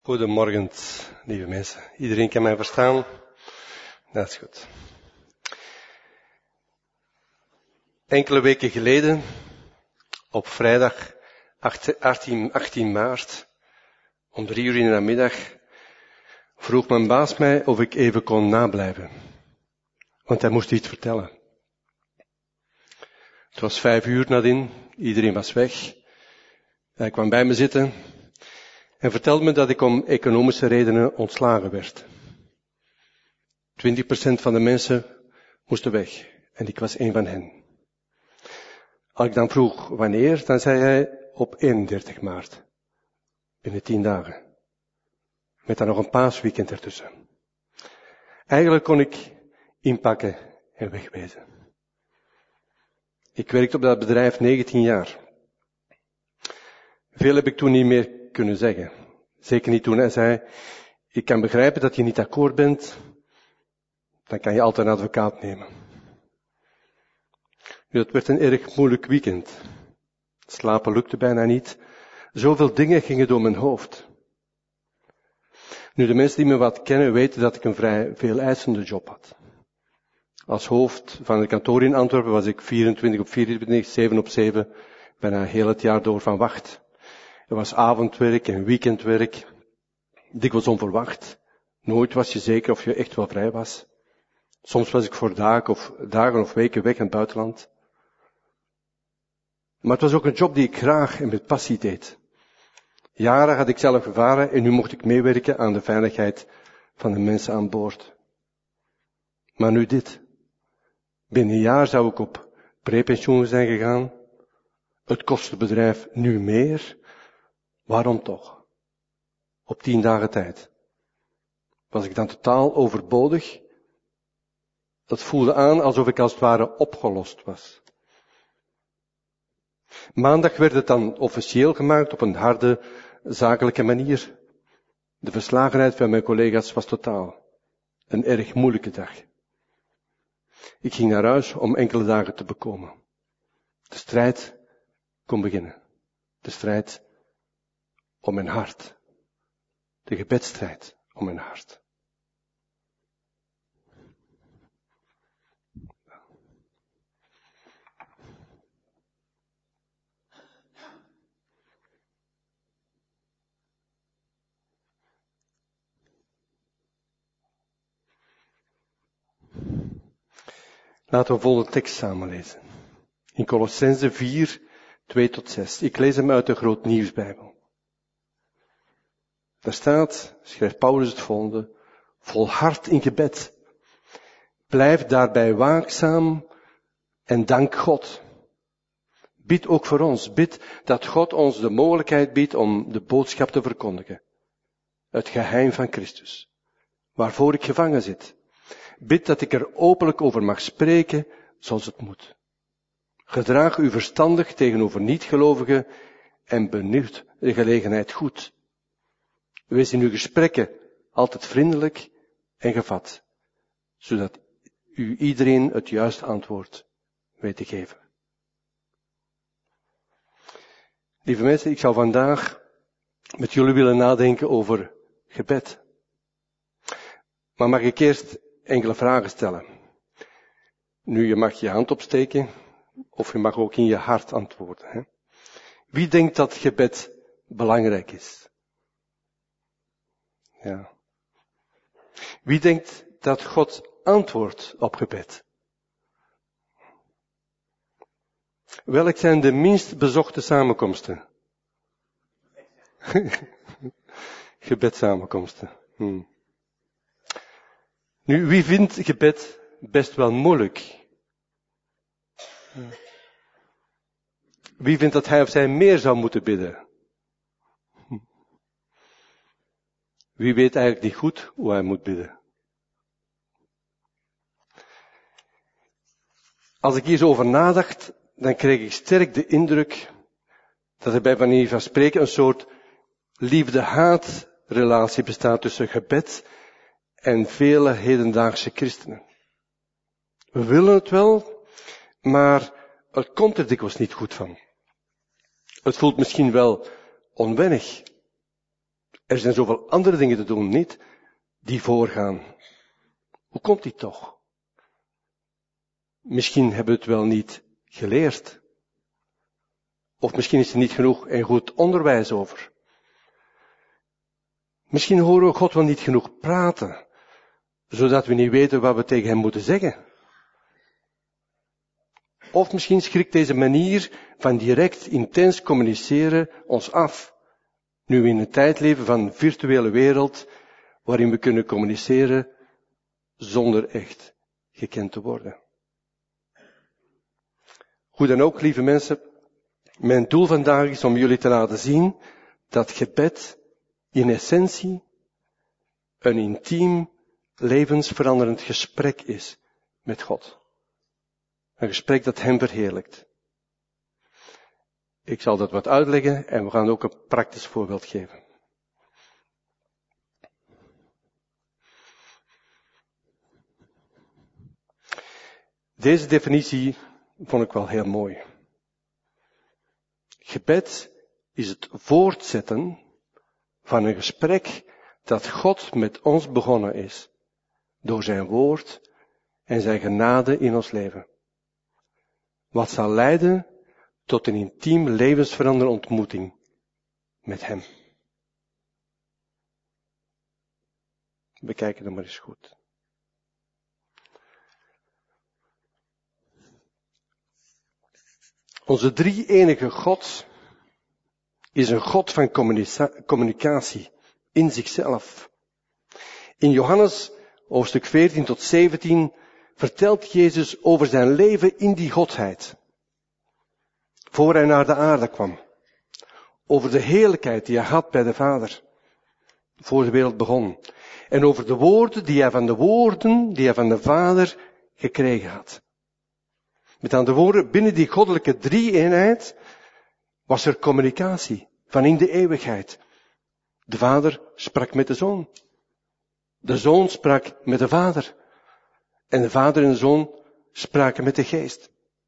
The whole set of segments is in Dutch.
Goedemorgen, lieve mensen. Iedereen kan mij verstaan? Dat is goed. Enkele weken geleden, op vrijdag 18 maart, om 3 uur in de namiddag, vroeg mijn baas mij of ik even kon nablijven. Want hij moest iets vertellen. Het was 5 uur nadien, iedereen was weg. Hij kwam bij me zitten en vertelde me dat ik om economische redenen ontslagen werd. 20% van de mensen moesten weg en ik was een van hen. Als ik dan vroeg wanneer, dan zei hij op 31 maart. Binnen 10 dagen. Met dan nog een paasweekend ertussen. Eigenlijk kon ik inpakken en wegwezen. Ik werkte op dat bedrijf 19 jaar. Veel heb ik toen niet meer kunnen zeggen. Zeker niet toen hij zei, ik kan begrijpen dat je niet akkoord bent, dan kan je altijd een advocaat nemen. Nu, dat werd een erg moeilijk weekend. Slapen lukte bijna niet. Zoveel dingen gingen door mijn hoofd. Nu, de mensen die me wat kennen weten dat ik een vrij veel eisende job had. Als hoofd van het kantoor in Antwerpen was ik 24 op 24, 7 op 7, bijna heel het jaar door van wacht. Er was avondwerk en weekendwerk. Dikwijls onverwacht. Nooit was je zeker of je echt wel vrij was. Soms was ik voor dagen of weken weg in het buitenland. Maar het was ook een job die ik graag en met passie deed. Jaren had ik zelf gevaren en nu mocht ik meewerken aan de veiligheid van de mensen aan boord. Maar nu dit. Binnen een jaar zou ik op prepensioen zijn gegaan. Het kost het bedrijf nu meer. Waarom toch? Op 10 dagen tijd. Was ik dan totaal overbodig? Dat voelde aan alsof ik als het ware opgelost was. Maandag werd het dan officieel gemaakt op een harde, zakelijke manier. De verslagenheid van mijn collega's was totaal. Een erg moeilijke dag. Ik ging naar huis om enkele dagen te bekomen. De strijd kon beginnen. De strijd om mijn hart. De gebedsstrijd om mijn hart. Laten we de volgende tekst samen lezen. In Colossenzen 4, 2-6. Ik lees hem uit de Groot Nieuwsbijbel. Daar staat, schrijft Paulus het volgende, volhard in gebed. Blijf daarbij waakzaam en dank God. Bid ook voor ons. Bid dat God ons de mogelijkheid biedt om de boodschap te verkondigen. Het geheim van Christus. Waarvoor ik gevangen zit. Bid dat ik er openlijk over mag spreken zoals het moet. Gedraag u verstandig tegenover niet-gelovigen en benut de gelegenheid goed. Wees in uw gesprekken altijd vriendelijk en gevat, zodat u iedereen het juiste antwoord weet te geven. Lieve mensen, ik zou vandaag met jullie willen nadenken over gebed. Maar mag ik eerst enkele vragen stellen. Nu, je mag je hand opsteken, of je mag ook in je hart antwoorden. Hè? Wie denkt dat gebed belangrijk is? Ja. Wie denkt dat God antwoordt op gebed? Welk zijn de minst bezochte samenkomsten? Gebedsamenkomsten. Nu, wie vindt gebed best wel moeilijk? Wie vindt dat hij of zij meer zou moeten bidden? Wie weet eigenlijk niet goed hoe hij moet bidden? Als ik hier zo over nadacht, dan kreeg ik sterk de indruk dat er bij manier van spreken een soort liefde-haat-relatie bestaat tussen gebed en vele hedendaagse christenen. We willen het wel, maar het komt er dikwijls niet goed van. Het voelt misschien wel onwennig Er zijn zoveel andere dingen te doen, niet? Die voorgaan. Hoe komt die toch? Misschien hebben we het wel niet geleerd. Of misschien is er niet genoeg en goed onderwijs over. Misschien horen we God wel niet genoeg praten, zodat we niet weten wat we tegen hem moeten zeggen. Of misschien schrikt deze manier van direct, intens communiceren ons af, nu we in een tijd leven van een virtuele wereld, waarin we kunnen communiceren zonder echt gekend te worden. Hoe dan ook, lieve mensen, mijn doel vandaag is om jullie te laten zien dat gebed in essentie een intiem, levensveranderend gesprek is met God. Een gesprek dat hem verheerlijkt. Ik zal dat wat uitleggen en we gaan ook een praktisch voorbeeld geven. Deze definitie vond ik wel heel mooi. Gebed is het voortzetten van een gesprek dat God met ons begonnen is, door zijn woord en zijn genade in ons leven. Wat zal leiden tot een intiem levensveranderende ontmoeting met hem. Bekijken het maar eens goed. Onze drie-enige God is een God van communicatie in zichzelf. In Johannes hoofdstuk 14 tot 17 vertelt Jezus over zijn leven in die Godheid. Voor hij naar de aarde kwam. Over de heerlijkheid die hij had bij de Vader. Voor de wereld begon. En over de woorden die hij van de Vader gekregen had. Met andere woorden, binnen die goddelijke drie-eenheid was er communicatie van in de eeuwigheid. De Vader sprak met de Zoon. De Zoon sprak met de Vader. En de Vader en de Zoon spraken met de Geest.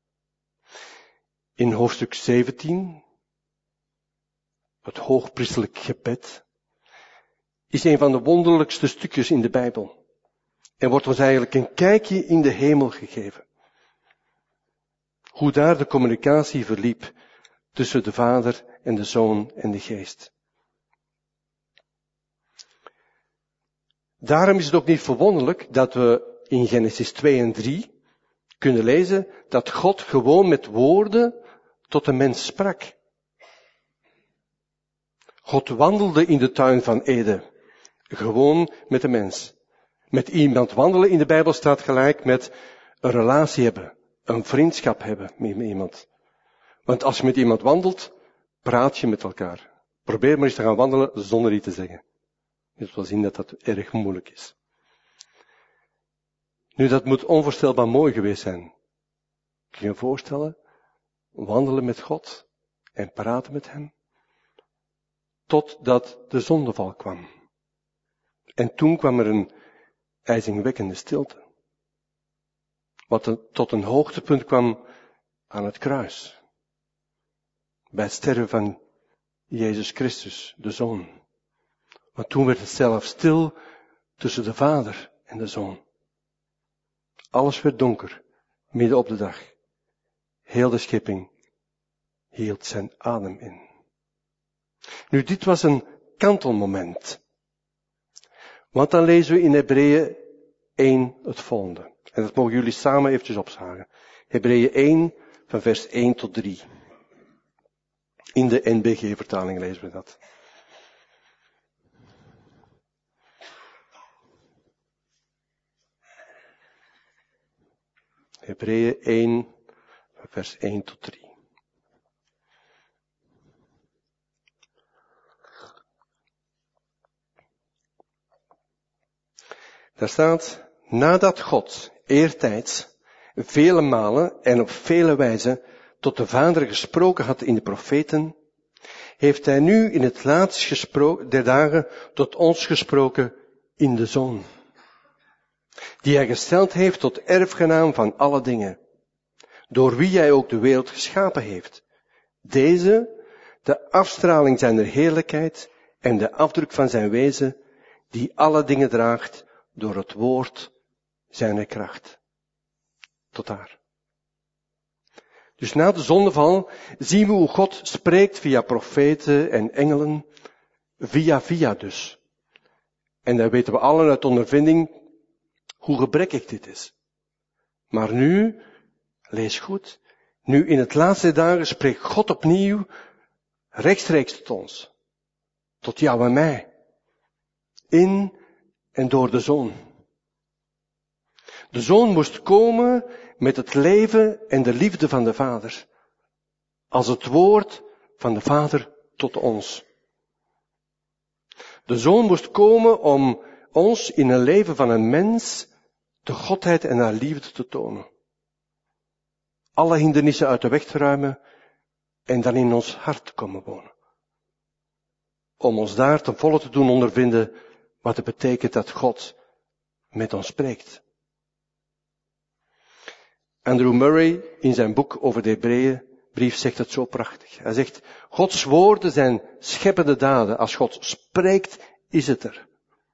In hoofdstuk 17, het hoogpriesterlijk gebed, is een van de wonderlijkste stukjes in de Bijbel. En wordt ons eigenlijk een kijkje in de hemel gegeven. Hoe daar de communicatie verliep tussen de Vader en de Zoon en de Geest. Daarom is het ook niet verwonderlijk dat we in Genesis 2 en 3 kunnen lezen dat God gewoon met woorden tot de mens sprak. God wandelde in de tuin van Eden, gewoon met de mens. Met iemand wandelen in de Bijbel staat gelijk met een relatie hebben, een vriendschap hebben met iemand. Want als je met iemand wandelt, praat je met elkaar. Probeer maar eens te gaan wandelen zonder iets te zeggen. Je zult wel zien dat dat erg moeilijk is. Nu, dat moet onvoorstelbaar mooi geweest zijn. Kun je je voorstellen? Wandelen met God en praten met hem. Totdat de zondeval kwam. En toen kwam er een ijzingwekkende stilte. Wat tot een hoogtepunt kwam aan het kruis. Bij het sterven van Jezus Christus, de Zoon. Want toen werd het zelf stil tussen de Vader en de Zoon. Alles werd donker, midden op de dag. Heel de schepping hield zijn adem in. Nu, dit was een kantelmoment. Want dan lezen we in Hebreeën 1 het volgende. En dat mogen jullie samen eventjes opslagen. Hebreeën 1 van vers 1 tot 3. In de NBG-vertaling lezen we dat. Hebreeën 1 van vers 1 tot 3. Daar staat, nadat God eertijds vele malen en op vele wijzen tot de Vader gesproken had in de profeten, heeft hij nu in het laatst der dagen tot ons gesproken in de Zoon, die hij gesteld heeft tot erfgenaam van alle dingen, door wie hij ook de wereld geschapen heeft. Deze, de afstraling zijner heerlijkheid en de afdruk van zijn wezen, die alle dingen draagt door het woord zijn kracht. Tot daar. Dus na de zondeval zien we hoe God spreekt via profeten en engelen, via dus. En dan weten we allen uit ondervinding hoe gebrekkig dit is. Maar nu, lees goed, nu in het laatste dagen spreekt God opnieuw rechtstreeks tot ons. Tot jou en mij. In en door de Zoon. De Zoon moest komen met het leven en de liefde van de Vader. Als het woord van de Vader tot ons. De Zoon moest komen om ons in een leven van een mens de godheid en haar liefde te tonen. Alle hindernissen uit de weg te ruimen en dan in ons hart te komen wonen. Om ons daar ten volle te doen ondervinden wat het betekent dat God met ons spreekt. Andrew Murray in zijn boek over de Hebreeënbrief zegt het zo prachtig. Hij zegt, Gods woorden zijn scheppende daden. Als God spreekt, is het er.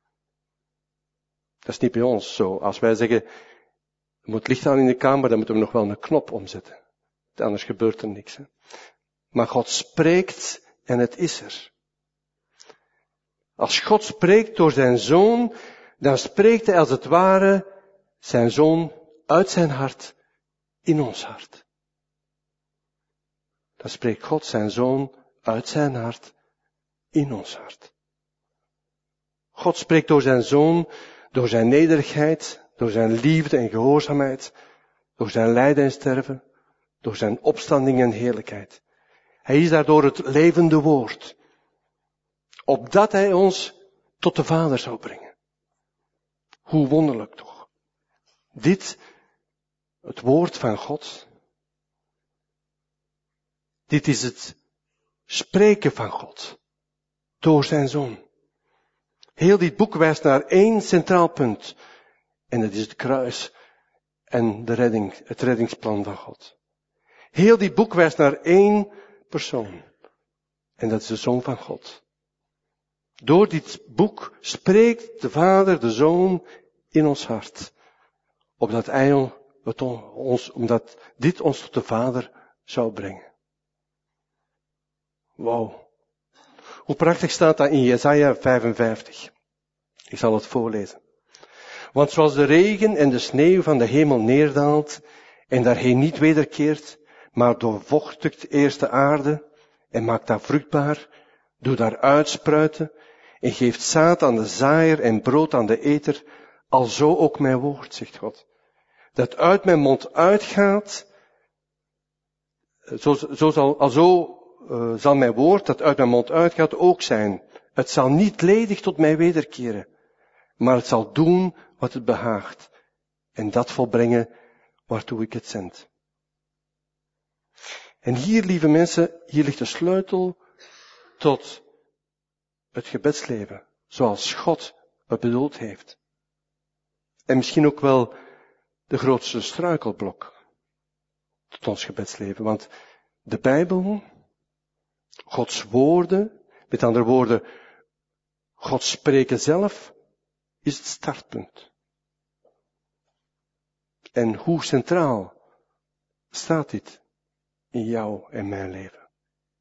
Dat is niet bij ons zo. Als wij zeggen, er moet licht aan in de kamer, dan moeten we nog wel een knop omzetten. Anders gebeurt er niks. Hè? Maar God spreekt en het is er. Als God spreekt door zijn Zoon, dan spreekt hij als het ware zijn Zoon uit zijn hart in ons hart. Dan spreekt God zijn Zoon uit zijn hart in ons hart. God spreekt door zijn Zoon, door zijn nederigheid, door zijn liefde en gehoorzaamheid, door zijn lijden en sterven, door zijn opstanding en heerlijkheid. Hij is daardoor het levende woord, opdat hij ons tot de Vader zou brengen. Hoe wonderlijk toch. Dit, het woord van God, dit is het spreken van God door zijn Zoon. Heel dit boek wijst naar één centraal punt. En dat is het kruis en de redding, het reddingsplan van God. Heel dit boek wijst naar één persoon. En dat is de Zoon van God. Door dit boek spreekt de Vader, de Zoon in ons hart. Omdat dit ons tot de Vader zou brengen. Wauw. Hoe prachtig staat dat in Jesaja 55. Ik zal het voorlezen. Want zoals de regen en de sneeuw van de hemel neerdaalt en daarheen niet wederkeert, maar doorvochtigt eerst de aarde en maakt haar vruchtbaar, doet haar uitspruiten en geeft zaad aan de zaaier en brood aan de eter, alzo ook mijn woord, zegt God. Dat uit mijn mond uitgaat, zal mijn woord dat uit mijn mond uitgaat ook zijn. Het zal niet ledig tot mij wederkeren, maar het zal doen wat het behaagt en dat volbrengen waartoe ik het zend. En hier, lieve mensen, hier ligt de sleutel tot het gebedsleven, zoals God het bedoeld heeft. En misschien ook wel de grootste struikelblok tot ons gebedsleven, want de Bijbel, Gods woorden, met andere woorden, God spreken zelf, is het startpunt. En hoe centraal staat dit in jou en mijn leven?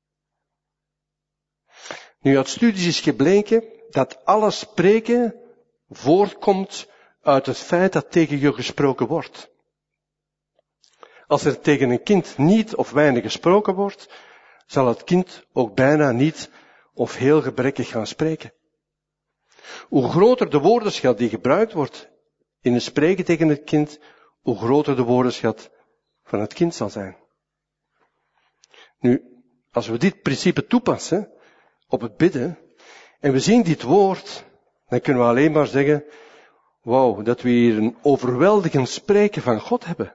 Nu, uit studies is gebleken dat alle spreken voortkomt uit het feit dat tegen je gesproken wordt. Als er tegen een kind niet of weinig gesproken wordt, zal het kind ook bijna niet of heel gebrekkig gaan spreken. Hoe groter de woordenschat die gebruikt wordt in het spreken tegen het kind, hoe groter de woordenschat van het kind zal zijn. Nu, als we dit principe toepassen op het bidden, en we zien dit woord, dan kunnen we alleen maar zeggen, wauw, dat we hier een overweldigend spreken van God hebben.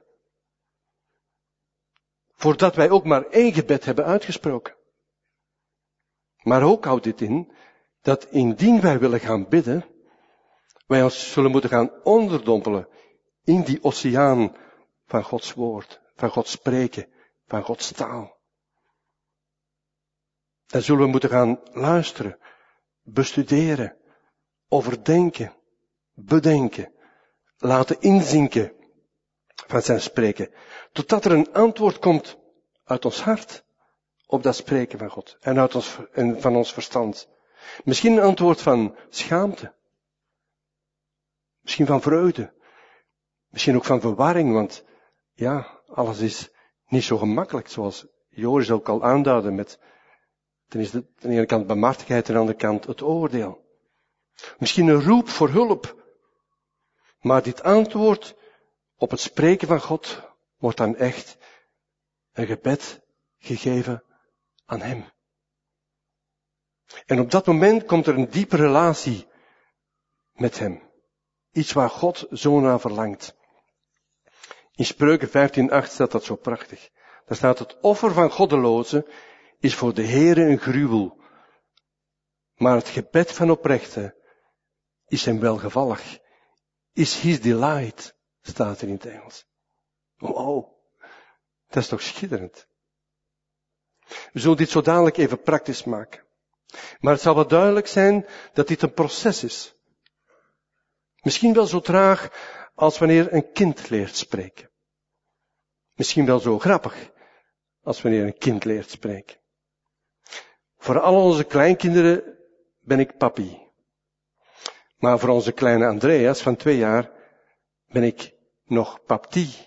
Voordat wij ook maar één gebed hebben uitgesproken. Maar ook houdt dit in, dat indien wij willen gaan bidden, wij ons zullen moeten gaan onderdompelen in die oceaan van Gods woord, van Gods spreken, van Gods taal. Dan zullen we moeten gaan luisteren bestuderen, overdenken, bedenken, laten inzinken van zijn spreken, totdat er een antwoord komt uit ons hart op dat spreken van God en van ons verstand. Misschien een antwoord van schaamte, misschien van vreugde, misschien ook van verwarring, want ja, alles is niet zo gemakkelijk, zoals Joris ook al aanduidde met ten ene kant barmhartigheid, aan de andere kant het oordeel. Misschien een roep voor hulp, maar dit antwoord op het spreken van God wordt dan echt een gebed gegeven aan hem. En op dat moment komt er een diepe relatie met hem. Iets waar God zo naar verlangt. In Spreuken 15:8 staat dat zo prachtig. Daar staat: het offer van goddelozen is voor de Heere een gruwel, maar het gebed van oprechten is hem welgevallig. Is his delight, staat er in het Engels. Wow, dat is toch schitterend. We zullen dit zo dadelijk even praktisch maken. Maar het zal wel duidelijk zijn dat dit een proces is. Misschien wel zo traag als wanneer een kind leert spreken. Misschien wel zo grappig als wanneer een kind leert spreken. Voor al onze kleinkinderen ben ik papi. Maar voor onze kleine Andreas van 2 jaar ben ik nog papti.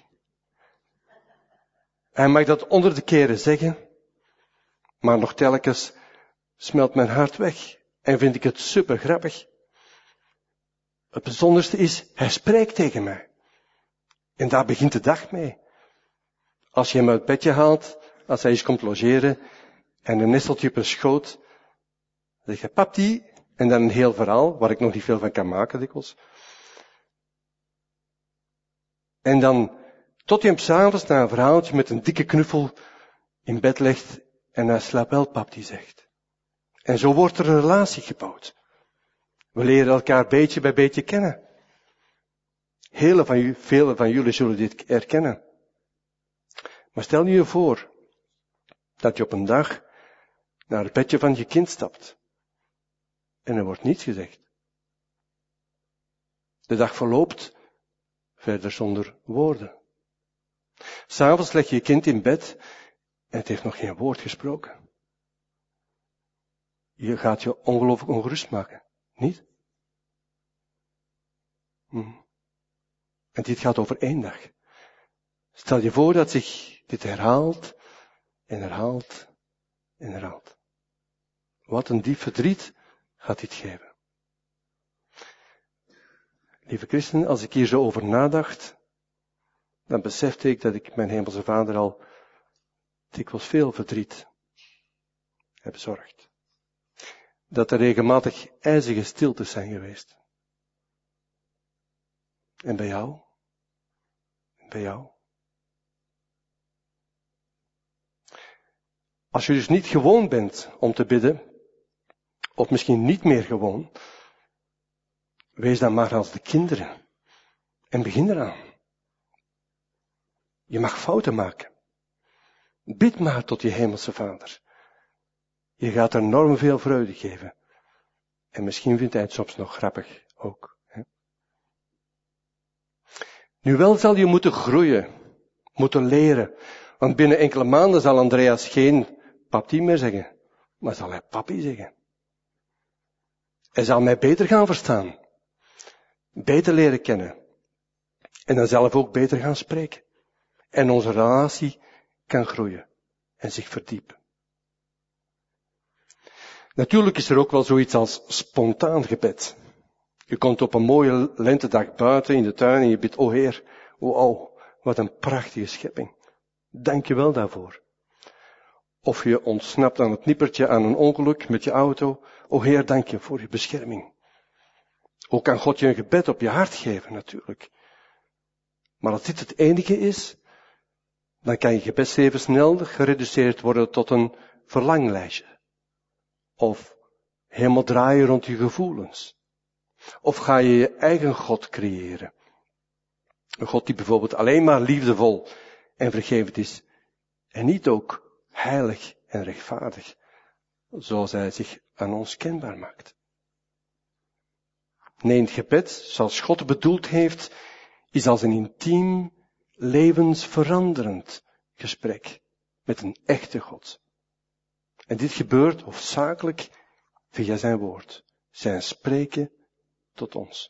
Hij mag dat honderden keren zeggen, maar nog telkens smelt mijn hart weg en vind ik het super grappig. Het bijzonderste is, hij spreekt tegen mij. En daar begint de dag mee. Als je hem uit het bedje haalt, als hij eens komt logeren en een nesteltje op een schoot, dan zeg je papti, en dan een heel verhaal, waar ik nog niet veel van kan maken dikwijls. En dan, tot je hem 's avonds na een verhaaltje met een dikke knuffel in bed legt en hij slaapt wel, papti zegt. En zo wordt er een relatie gebouwd. We leren elkaar beetje bij beetje kennen. Vele van jullie zullen dit herkennen. Maar stel je voor dat je op een dag naar het bedje van je kind stapt en er wordt niets gezegd. De dag verloopt verder zonder woorden. 'S Avonds leg je je kind in bed en het heeft nog geen woord gesproken. Je gaat je ongelooflijk ongerust maken, niet? En dit gaat over 1 dag. Stel je voor dat zich dit herhaalt en herhaalt en herhaalt. Wat een diep verdriet gaat dit geven. Lieve christenen, als ik hier zo over nadacht, dan besefte ik dat ik mijn hemelse Vader al dikwijls veel verdriet heb bezorgd. Dat er regelmatig ijzige stiltes zijn geweest. En bij jou? En bij jou? Als je dus niet gewoon bent om te bidden, of misschien niet meer gewoon, wees dan maar als de kinderen. En begin eraan. Je mag fouten maken. Bid maar tot je hemelse Vader. Je gaat er enorm veel vreugde geven. En misschien vindt hij het soms nog grappig ook. Hè? Nu wel zal je moeten groeien. Moeten leren. Want binnen enkele maanden zal Andreas geen papti meer zeggen. Maar zal hij papi zeggen. Hij zal mij beter gaan verstaan. Beter leren kennen. En dan zelf ook beter gaan spreken. En onze relatie kan groeien. En zich verdiepen. Natuurlijk is er ook wel zoiets als spontaan gebed. Je komt op een mooie lentedag buiten in de tuin en je bidt, o Heer, wow, wat een prachtige schepping. Dank je wel daarvoor. Of je ontsnapt aan het nippertje aan een ongeluk met je auto. O Heer, dank je voor je bescherming. Ook kan God je een gebed op je hart geven, natuurlijk. Maar als dit het enige is, dan kan je gebedsleven snel gereduceerd worden tot een verlanglijstje. Of helemaal draaien rond je gevoelens. Of ga je je eigen God creëren. Een God die bijvoorbeeld alleen maar liefdevol en vergevend is. En niet ook heilig en rechtvaardig. Zoals hij zich aan ons kenbaar maakt. Nee, het gebed, zoals God bedoeld heeft, is als een intiem, levensveranderend gesprek met een echte God. En dit gebeurt hoofdzakelijk via zijn woord, zijn spreken tot ons.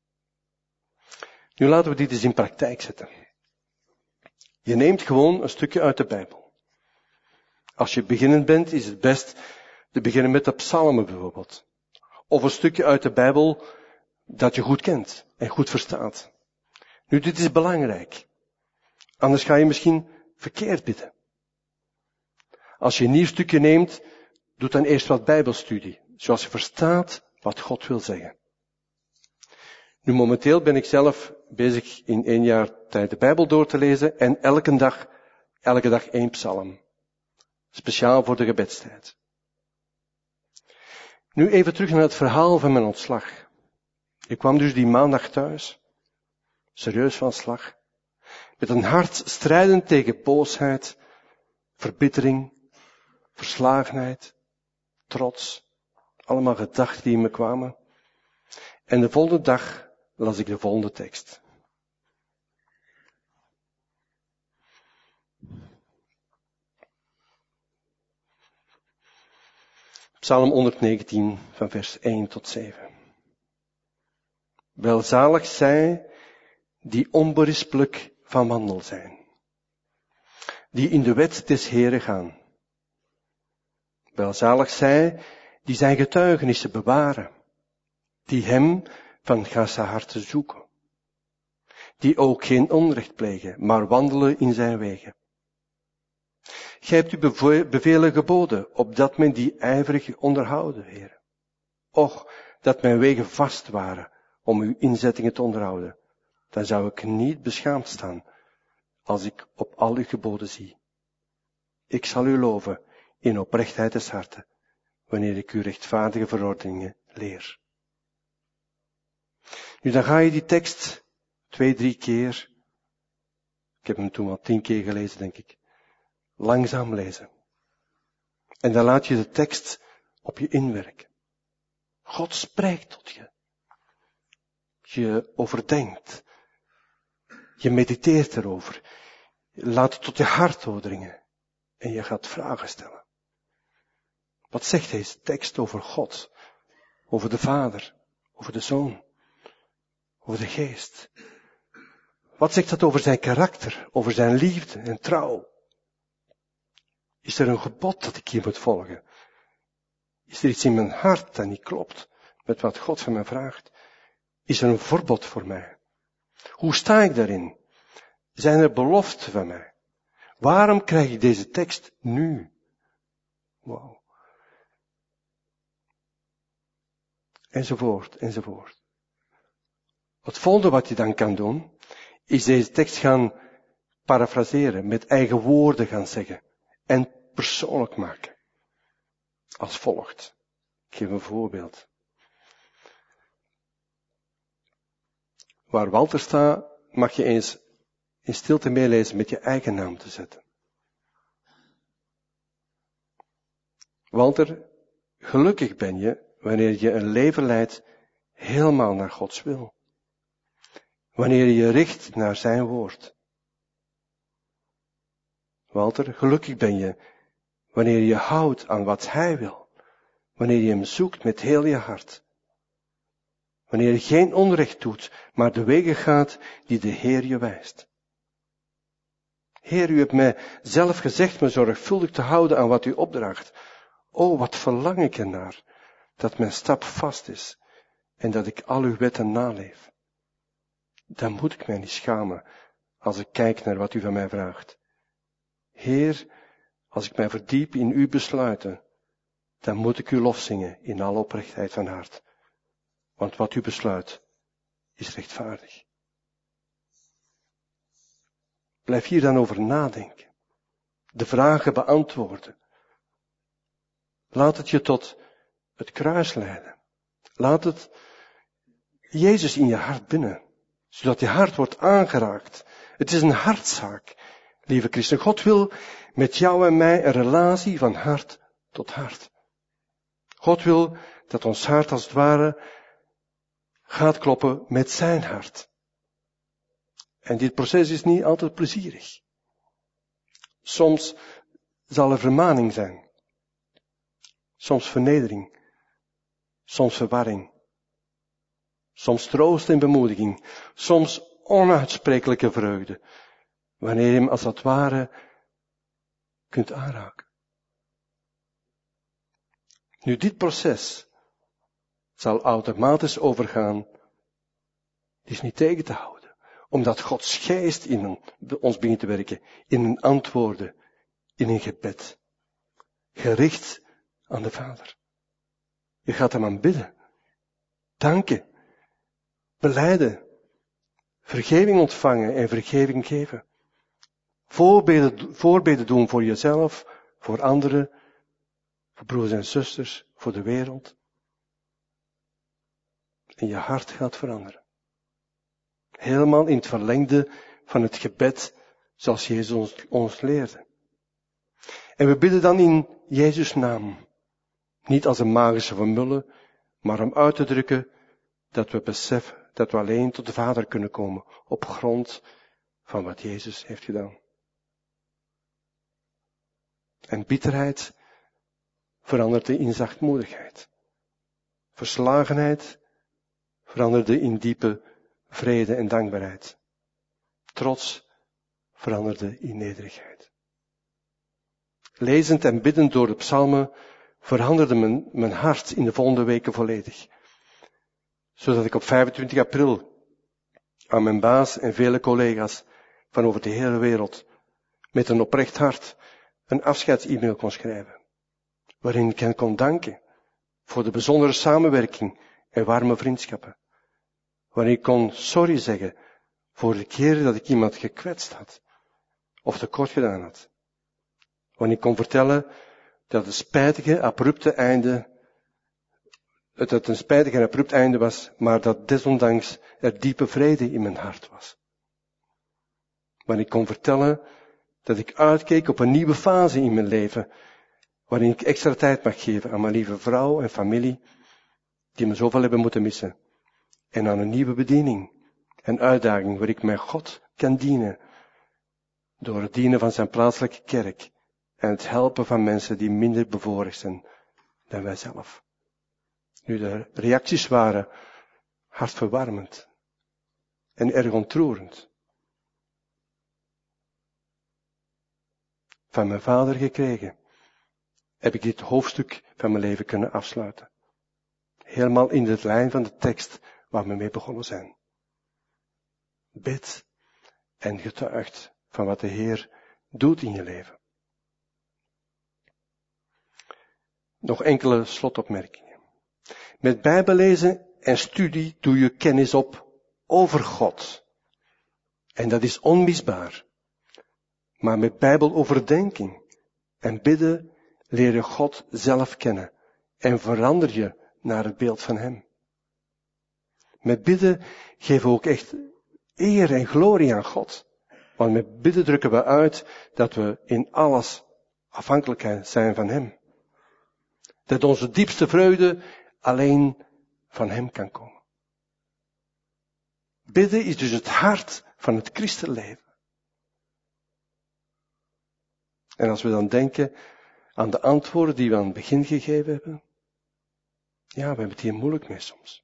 Nu laten we dit eens in praktijk zetten. Je neemt gewoon een stukje uit de Bijbel. Als je beginnend bent, is het best te beginnen met de psalmen bijvoorbeeld. Of een stukje uit de Bijbel dat je goed kent en goed verstaat. Nu, dit is belangrijk. Anders ga je misschien verkeerd bidden. Als je een nieuw stukje neemt, doe dan eerst wat Bijbelstudie, zoals je verstaat wat God wil zeggen. Nu, momenteel ben ik zelf bezig in 1 jaar tijd de Bijbel door te lezen en elke dag 1 psalm. Speciaal voor de gebedstijd. Nu even terug naar het verhaal van mijn ontslag. Ik kwam dus die maandag thuis, serieus van slag, met een hart strijdend tegen boosheid, verbittering, verslagenheid, trots, allemaal gedachten die in me kwamen. En de volgende dag las ik de volgende tekst. Psalm 119 van vers 1 tot 7. Welzalig zij die onberispelijk van wandel zijn, die in de wet des Heeren gaan. Welzalig zij die zijn getuigenissen bewaren, die hem van ganse harte zoeken, die ook geen onrecht plegen, maar wandelen in zijn wegen. Gij hebt uw bevelen geboden, opdat men die ijverig onderhouden, Heer. Och, dat mijn wegen vast waren om uw inzettingen te onderhouden. Dan zou ik niet beschaamd staan, als ik op al uw geboden zie. Ik zal u loven in oprechtheid des harten, wanneer ik uw rechtvaardige verordeningen leer. Nu, dan ga je die tekst 2, 3 keer, ik heb hem toen al 10 keer gelezen, denk ik, langzaam lezen. En dan laat je de tekst op je inwerken. God spreekt tot je. Je overdenkt. Je mediteert erover. Laat het tot je hart doordringen. En je gaat vragen stellen. Wat zegt deze tekst over God? Over de Vader? Over de Zoon? Over de Geest? Wat zegt dat over zijn karakter? Over zijn liefde en trouw? Is er een gebod dat ik hier moet volgen? Is er iets in mijn hart dat niet klopt met wat God van mij vraagt? Is er een verbod voor mij? Hoe sta ik daarin? Zijn er beloften van mij? Waarom krijg ik deze tekst nu? Wauw. Enzovoort, enzovoort. Het volgende wat je dan kan doen, is deze tekst gaan parafraseren, met eigen woorden gaan zeggen en persoonlijk maken. Als volgt. Ik geef een voorbeeld. Waar Walter staat, mag je eens in stilte meelezen met je eigen naam te zetten. Walter, gelukkig ben je wanneer je een leven leidt helemaal naar Gods wil. Wanneer je je richt naar zijn woord. Walter, gelukkig ben je wanneer je houdt aan wat hij wil. Wanneer je hem zoekt met heel je hart. Wanneer je geen onrecht doet, maar de wegen gaat die de Heer je wijst. Heer, u hebt mij zelf gezegd me zorgvuldig te houden aan wat u opdraagt. O, wat verlang ik ernaar, dat mijn stap vast is en dat ik al uw wetten naleef. Dan moet ik mij niet schamen als ik kijk naar wat u van mij vraagt. Heer, als ik mij verdiep in uw besluiten, dan moet ik uw lof zingen in alle oprechtheid van hart. Want wat u besluit, is rechtvaardig. Blijf hier dan over nadenken. De vragen beantwoorden. Laat het je tot het kruis leiden. Laat het Jezus in je hart binnen. Zodat je hart wordt aangeraakt. Het is een hartzaak, lieve christen. God wil met jou en mij een relatie van hart tot hart. God wil dat ons hart als het ware gaat kloppen met zijn hart. En dit proces is niet altijd plezierig. Soms zal er vermaning zijn. Soms vernedering. Soms verwarring. Soms troost en bemoediging. Soms onuitsprekelijke vreugde. Wanneer je hem als het ware kunt aanraken. Nu, dit proces zal automatisch overgaan. Het is niet tegen te houden. Omdat Gods geest in ons begint te werken. In een antwoorden. In een gebed. Gericht aan de Vader. Je gaat hem aanbidden. Danken. Belijden. Vergeving ontvangen en vergeving geven. Voorbeden doen voor jezelf, voor anderen, voor broers en zusters, voor de wereld. En je hart gaat veranderen. Helemaal in het verlengde van het gebed zoals Jezus ons leerde. En we bidden dan in Jezus' naam. Niet als een magische formule, maar om uit te drukken dat we beseffen dat we alleen tot de Vader kunnen komen op grond van wat Jezus heeft gedaan. En bitterheid veranderde in zachtmoedigheid. Verslagenheid veranderde in diepe vrede en dankbaarheid. Trots veranderde in nederigheid. Lezend en biddend door de psalmen veranderde mijn hart in de volgende weken volledig. Zodat ik op 25 april aan mijn baas en vele collega's van over de hele wereld met een oprecht hart een afscheids-e-mail kon schrijven. Waarin ik hen kon danken voor de bijzondere samenwerking en warme vriendschappen. Waarin ik kon sorry zeggen voor de keren dat ik iemand gekwetst had of tekort gedaan had. Wanneer ik kon vertellen dat het een spijtig en abrupt einde was, maar dat desondanks er diepe vrede in mijn hart was. Wanneer ik kon vertellen dat ik uitkeek op een nieuwe fase in mijn leven, waarin ik extra tijd mag geven aan mijn lieve vrouw en familie, die me zoveel hebben moeten missen, en aan een nieuwe bediening en uitdaging waar ik mijn God kan dienen, door het dienen van zijn plaatselijke kerk en het helpen van mensen die minder bevoorrecht zijn dan wij zelf. Nu, de reacties waren hartverwarmend en erg ontroerend. Van mijn vader gekregen heb ik dit hoofdstuk van mijn leven kunnen afsluiten. Helemaal in de lijn van de tekst waar we mee begonnen zijn. Bid en getuigt van wat de Heer doet in je leven. Nog enkele slotopmerkingen. Met bijbellezen en studie doe je kennis op over God. En dat is onmisbaar. Maar met bijbeloverdenking en bidden leer je God zelf kennen en verander je naar het beeld van Hem. Met bidden geven we ook echt eer en glorie aan God. Want met bidden drukken we uit dat we in alles afhankelijk zijn van Hem. Dat onze diepste vreugde alleen van Hem kan komen. Bidden is dus het hart van het christenleven. En als we dan denken aan de antwoorden die we aan het begin gegeven hebben. Ja, we hebben het hier moeilijk mee soms.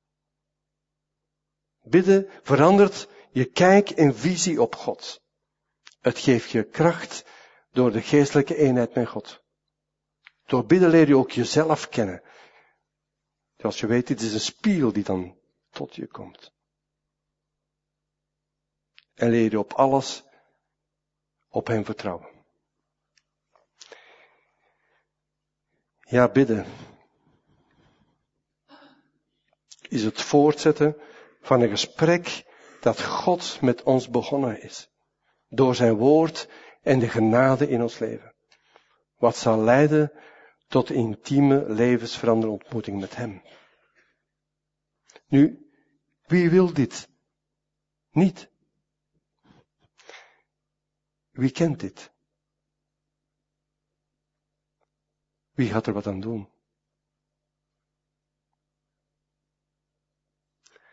Bidden verandert je kijk en visie op God. Het geeft je kracht door de geestelijke eenheid met God. Door bidden leer je ook jezelf kennen. Zoals je weet, dit is een spiegel die dan tot je komt. En leer je op alles op Hem vertrouwen. Ja, bidden is het voortzetten van een gesprek dat God met ons begonnen is. Door zijn woord en de genade in ons leven. Wat zal leiden tot intieme levensveranderende ontmoeting met Hem. Nu, wie wil dit niet? Wie kent dit? Wie gaat er wat aan doen?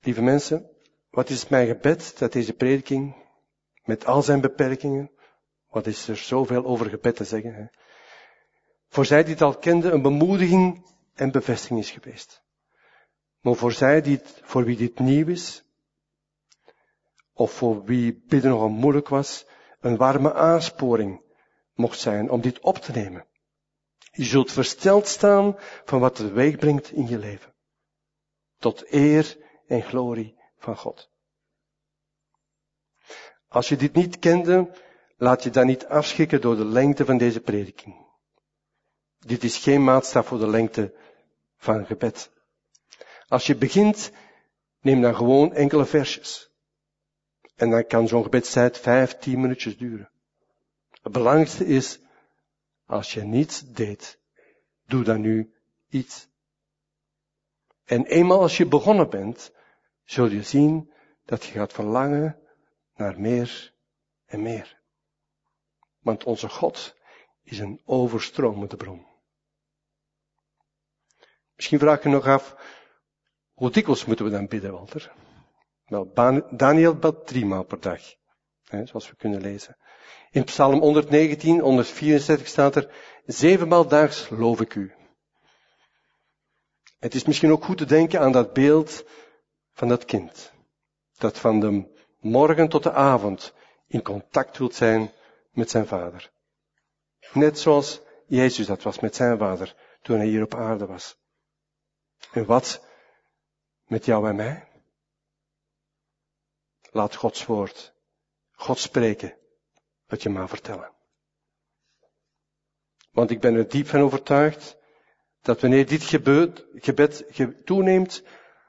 Lieve mensen, wat is mijn gebed dat deze prediking, met al zijn beperkingen, wat is er zoveel over gebed te zeggen, hè? Voor zij die het al kenden, een bemoediging en bevestiging is geweest. Maar voor zij voor wie dit nieuw is, of voor wie bidden nogal moeilijk was, een warme aansporing mocht zijn om dit op te nemen. Je zult versteld staan van wat het teweeg brengt in je leven. Tot eer en glorie van God. Als je dit niet kende, laat je dan niet afschrikken door de lengte van deze prediking. Dit is geen maatstaf voor de lengte van gebed. Als je begint, neem dan gewoon enkele versjes. En dan kan zo'n gebedstijd 5-10 minuutjes duren. Het belangrijkste is, als je niets deed, doe dan nu iets. En eenmaal als je begonnen bent, zul je zien dat je gaat verlangen naar meer en meer. Want onze God is een overstromende bron. Misschien vraag je nog af, hoe dikwijls moeten we dan bidden, Walter? Wel, Daniel bad 3 maal per dag, zoals we kunnen lezen. In Psalm 119, 164 staat er, 7 maal daags loof ik u. Het is misschien ook goed te denken aan dat beeld van dat kind, dat van de morgen tot de avond in contact wilt zijn met zijn vader. Net zoals Jezus dat was met zijn vader toen hij hier op aarde was. En wat met jou en mij? Laat Gods woord, God spreken, dat je maar vertellen. Want ik ben er diep van overtuigd dat wanneer dit gebed toeneemt,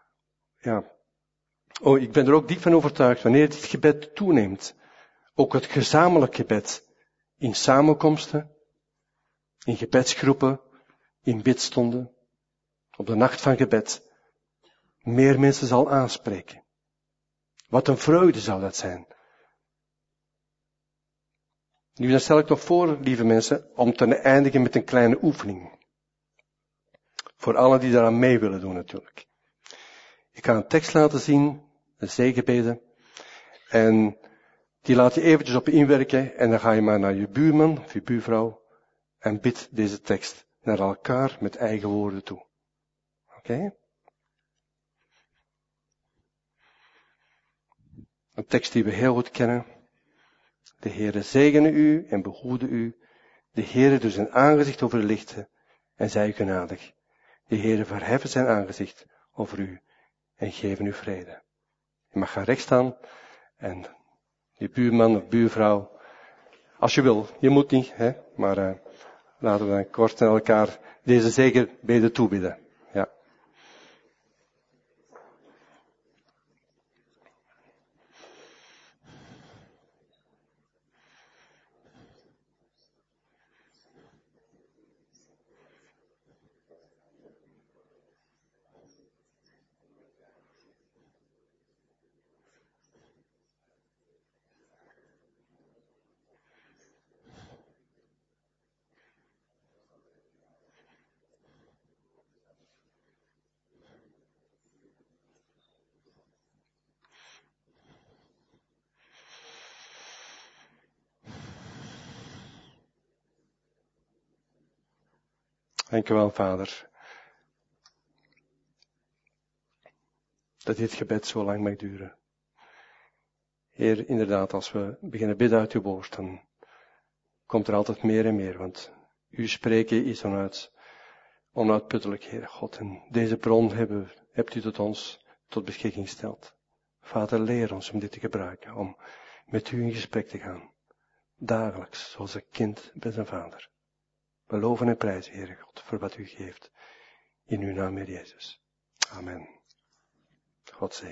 ik ben er ook diep van overtuigd, wanneer dit gebed toeneemt, ook het gezamenlijk gebed, in samenkomsten, in gebedsgroepen, in bidstonden, op de nacht van gebed, meer mensen zal aanspreken. Wat een vreugde zou dat zijn. Nu, dan stel ik nog voor, lieve mensen, om te eindigen met een kleine oefening. Voor allen die daaraan mee willen doen natuurlijk. Ik ga een tekst laten zien, een zegenbede. En die laat je eventjes op inwerken en dan ga je maar naar je buurman of je buurvrouw en bid deze tekst naar elkaar met eigen woorden toe. Oké? Een tekst die we heel goed kennen. De Heere zegene u en behoede u. De Heere doet zijn aangezicht over u lichten en zij u genadig. De Heere verheffen zijn aangezicht over u en geven u vrede. Je mag gaan recht staan en je buurman of buurvrouw, als je wil, je moet niet, maar laten we dan kort aan elkaar deze zegenbede toebidden. Ja. Dank u wel, Vader, dat dit gebed zo lang mag duren. Heer, inderdaad, als we beginnen bidden uit uw woord, dan komt er altijd meer en meer, want uw spreken is onuitputtelijk, Heer God. En deze bron hebt u tot beschikking gesteld. Vader, leer ons om dit te gebruiken, om met u in gesprek te gaan. Dagelijks, zoals een kind met zijn vader. We loven en prijzen, Heer God, voor wat u geeft. In uw naam, Heer Jezus. Amen. God zegen.